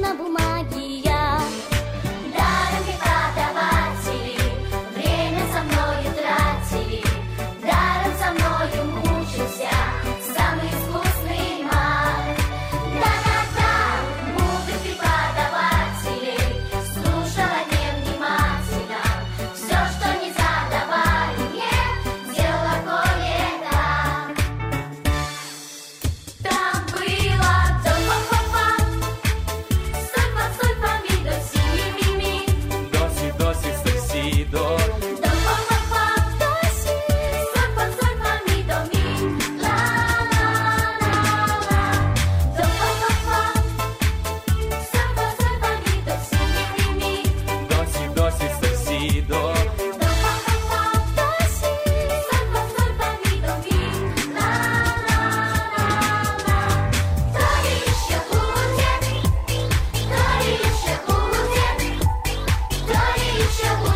на бумаге я. Даром преподаватели время со мною тратили, даром со мною мучился самый искусный маг. Да-да-да, мудрых преподавателей слушала невнимательно. Все, что не задавали мне, делала кое-как. Там было до-фа-фа-фа, соль-фа-соль-фа, ми-до, си-ми-ми-ми. До-си, соль-си, до. До-фа-фа-фа, до-си, соль-фа-соль-фа, ми-до-ми. Ла-ла-ла-ла. До-фа-фа-фа, соль-фа-соль-фа, ми-до, си-ми-ми-ми. До-си, соль-си, до. До-фа-фа-фа, до-си, соль-фа-соль-фа, ми-до-ми. Ла-ла-ла-ла. То ли еще будет, то ли еще будет, то ли еще будет.